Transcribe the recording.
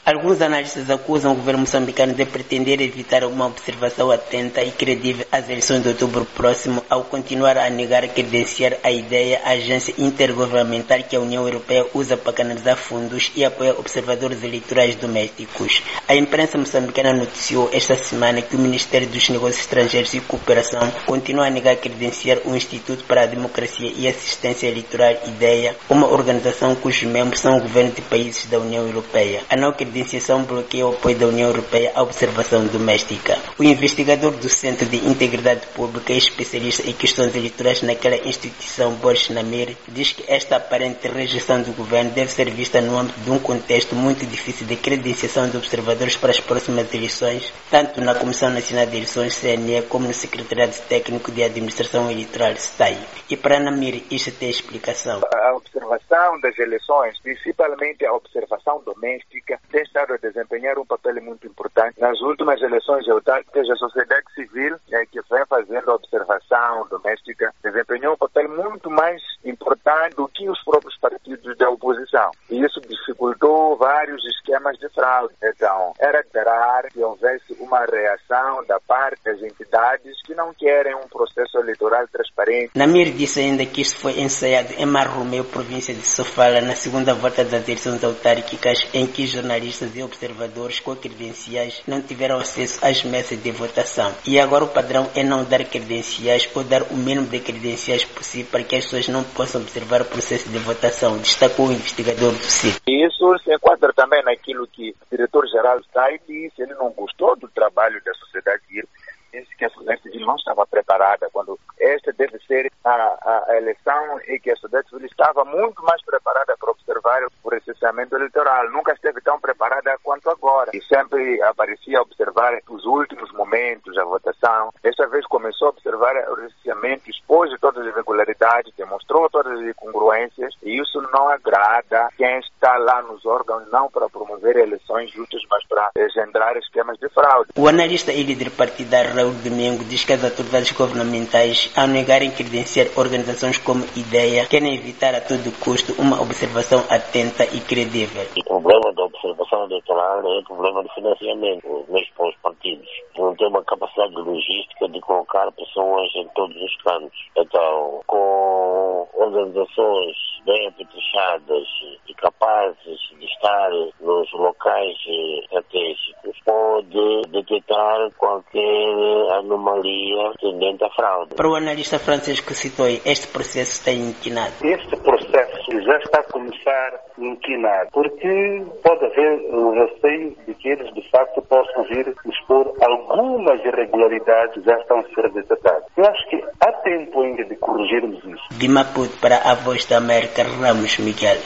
Alguns analistas acusam o governo moçambicano de pretender evitar uma observação atenta e credível às eleições de outubro próximo, ao continuar a negar credenciar a ideia à agência intergovernamental que a União Europeia usa para canalizar fundos e apoiar observadores eleitorais domésticos. A imprensa moçambicana noticiou esta semana que o Ministério dos Negócios Estrangeiros e Cooperação continua a negar credenciar o Instituto para a Democracia e Assistência Eleitoral IDEA, uma organização cujos membros são o governo de países da União Europeia. A não credenciação bloqueia o apoio da União Europeia à observação doméstica. O investigador do Centro de Integridade Pública e especialista em questões eleitorais naquela instituição, Boris Namir, diz que esta aparente rejeição do governo deve ser vista no âmbito de um contexto muito difícil de credenciação de observadores para as próximas eleições, tanto na Comissão Nacional de Eleições, CNE, como no Secretariado Técnico de Administração Eleitoral, STAI. E para Namir, isto tem explicação. A observação das eleições, principalmente a observação doméstica, tem estado a desempenhar um papel muito importante. Nas últimas eleições autárquicas, a sociedade civil, que vem fazendo a observação doméstica, desempenhou um papel muito mais importante do que os próprios partidos da oposição. E isso dificultou vários esquemas de fraude. Então, era esperar que houvesse uma reação da parte das entidades que não querem um processo eleitoral transparente. Namir disse ainda que isto foi ensaiado em Marromeu, província de Sofala, na segunda volta das eleições autárquicas, em que jornalistas e observadores com credenciais não tiveram acesso às mesas de votação. E agora o padrão é não dar credenciais ou dar o mínimo de credenciais possível para que as pessoas não possam observar o processo de votação, destacou o investigador do CIF. Isso se enquadra também naquilo que o diretor-geral STAI disse. Ele não gostou do trabalho da sociedade civil. Disse que a sociedade civil não estava preparada, quando esta deve ser a eleição e que a sociedade civil estava muito mais preparada para observar o recenseamento eleitoral. Nunca esteve tão preparada quanto agora. E sempre aparecia observar os últimos momentos da votação. Desta vez começou a observar o recenseamento, expôs todas as irregularidades, demonstrou todas as incongruências, e isso não agrada quem está lá nos órgãos, não para promover eleições justas, mas para engendrar esquemas de fraude. O analista e líder partidário Raul Domingo diz que as autoridades governamentais, ao negarem credenciar organizações como IDEA, querem evitar a todo custo uma observação atenta e credível. O problema da observação eleitoral é o problema de financiamento, mesmo para os partidos. Não tem uma capacidade logística de colocar pessoas em todos os cantos. Então, com organizações bem apetrechadas e capazes de estar nos locais estratégicos, pode detectar qualquer anomalia tendente à fraude. Para o analista Francisco Citói, este processo está inquinado. Este processo já está a começar a inquinar, porque pode haver um receio de que eles de facto possam vir expor algumas irregularidades que já estão a ser detectadas. Eu acho que há tempo ainda de corrigirmos isso. De Maputo para a Voz da América, Ramos Miguel.